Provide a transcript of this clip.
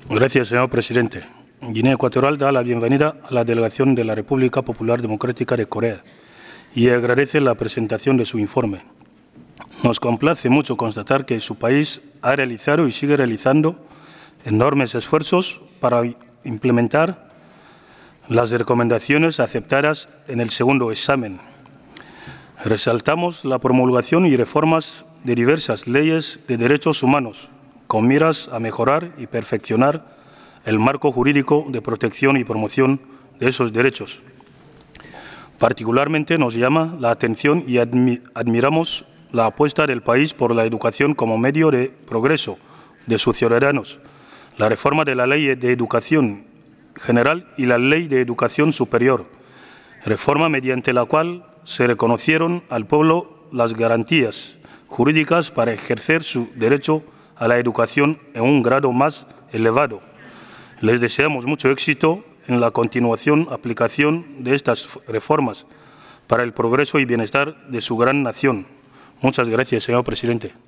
Gracias, señor presidente. Guinea Ecuatorial da la bienvenida a la delegación de la República Popular Democrática de Corea y agradece la presentación de su informe. Nos complace mucho constatar que su país ha realizado y sigue realizando enormes esfuerzos para implementar las recomendaciones aceptadas en el segundo examen. Resaltamos la promulgación y reformas de diversas leyes de derechos humanos, con miras a mejorar y perfeccionar el marco jurídico de protección y promoción de esos derechos. Particularmente nos llama la atención y admiramos la apuesta del país por la educación como medio de progreso de sus ciudadanos, la reforma de la Ley de Educación General y la Ley de Educación Superior, reforma mediante la cual se reconocieron al pueblo las garantías jurídicas para ejercer su derecho a la educación en un grado más elevado. Les deseamos mucho éxito en la aplicación de estas reformas para el progreso y bienestar de su gran nación. Muchas gracias, señor presidente.